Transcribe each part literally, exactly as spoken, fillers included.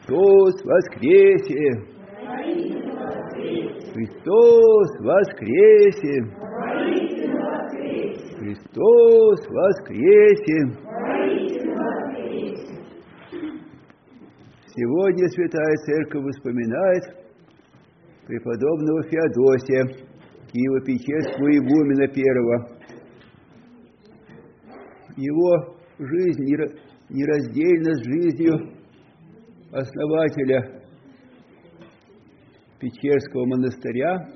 Христос воскресе! Христос воскресе! Христос воскресе! Сегодня Святая Церковь вспоминает преподобного Феодосия, Киево-Печерского игумена первого. Его жизнь нераздельна с жизнью основателя Печерского монастыря.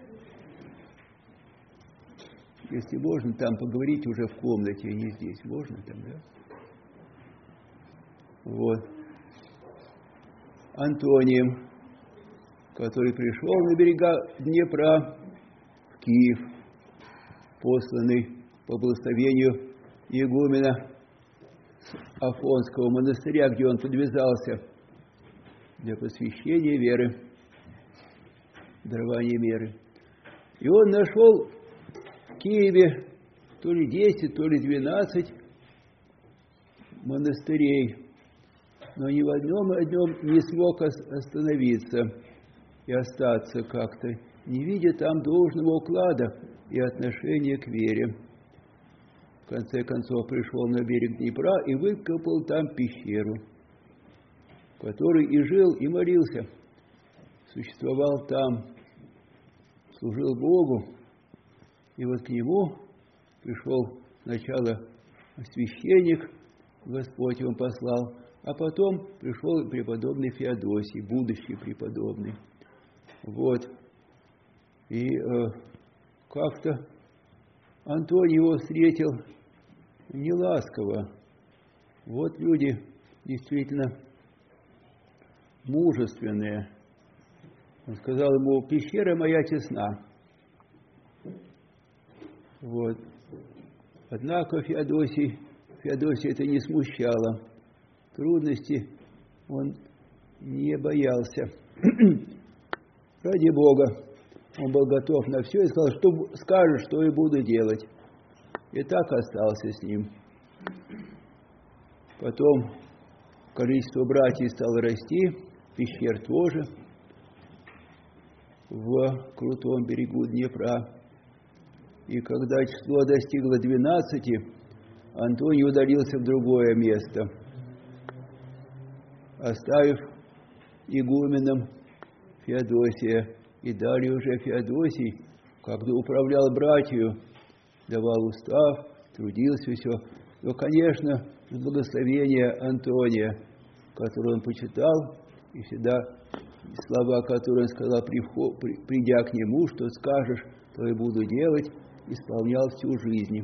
Если можно, там поговорить уже в комнате, а не здесь. Можно там, да? Вот. Антонием, который пришел на берега Днепра в Киев, посланный по благословению игумена Афонского монастыря, где он подвязался для посвящения веры, дарования веры. И он нашел в Киеве то ли десять, то ли двенадцать монастырей, но ни в одном и одном не смог остановиться и остаться как-то, не видя там должного уклада и отношения к вере. В конце концов пришел на берег Днепра и выкопал там пещеру, в которой и жил, и молился, существовал там, служил Богу. И вот к нему пришел сначала священник, Господь его послал, а потом пришел преподобный Феодосий, будущий преподобный. Вот. И э, как-то Антоний его встретил неласково. Вот люди действительно мужественные. Он сказал ему: пещера моя тесна. Вот. Однако Феодосий, Феодосий это не смущало. Трудности он не боялся. Ради Бога он был готов на все и сказал: что скажешь, что и буду делать. И так остался с ним. Потом количество братьев стало расти, пещер тоже, в крутом берегу Днепра. И когда число достигло двенадцати, Антоний удалился в другое место, оставив игуменом Феодосия. И далее уже Феодосий, когда управлял братью, давал устав, трудился все. Но, конечно, благословение Антония, которое он почитал, и всегда слова, которые он сказал, придя к нему: что скажешь, то и буду делать, исполнял всю жизнь.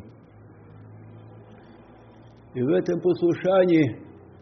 И в этом послушании,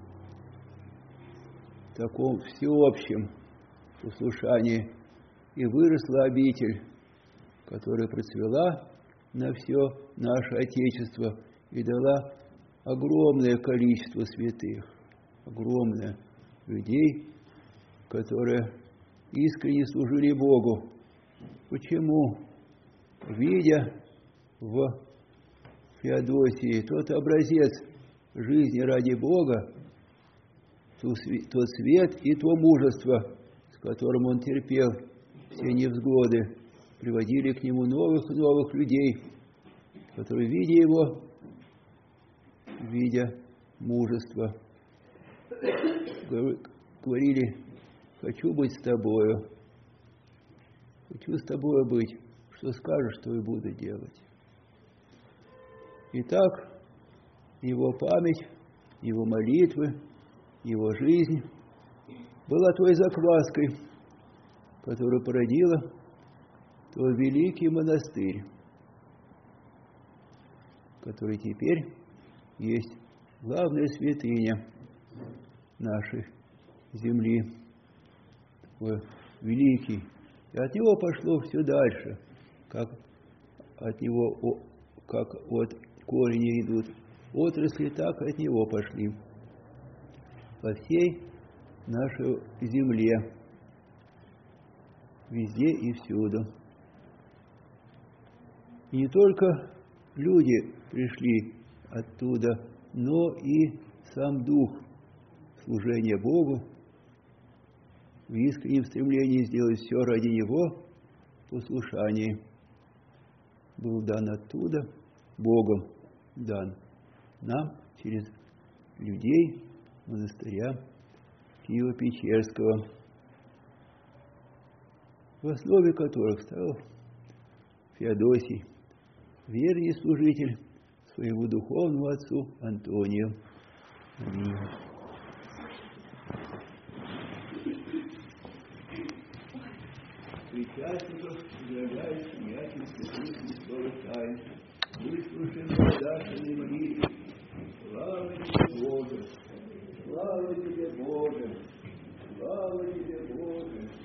таком всеобщем послушании, и выросла обитель, которая процвела на все наше Отечество и дала огромное количество святых, огромное людей, которые искренне служили Богу. Почему? Видя в Феодосии тот образец жизни ради Бога, тот свет и то мужество, с которым он терпел все невзгоды, приводили к нему новых и новых людей, которые, видя его, видя мужество, говорили: хочу быть с тобою, хочу с тобою быть, что скажешь, то и буду делать. Итак, его память, его молитвы, его жизнь была той закваской, которая породила тот великий монастырь, который теперь есть главная святыня нашей земли, такой великий. И от него пошло все дальше, как от него, как от корня идут отрасли, так от него пошли по всей нашей земле, везде и всюду. И не только люди пришли оттуда, но и сам дух служения Богу в искреннем стремлении сделать все ради Него, послушание был дан оттуда, Богом дан нам через людей монастыря Киево-Печерского, в основе которых стоял Феодосий, верный служитель своему духовному отцу Антонию. Аминь. Причастников излагает принятие святых Христовых тайн, выслушаем благодарственной молитвы. Слава тебе, Боже! Слава тебе, Боже! Слава тебе, Боже!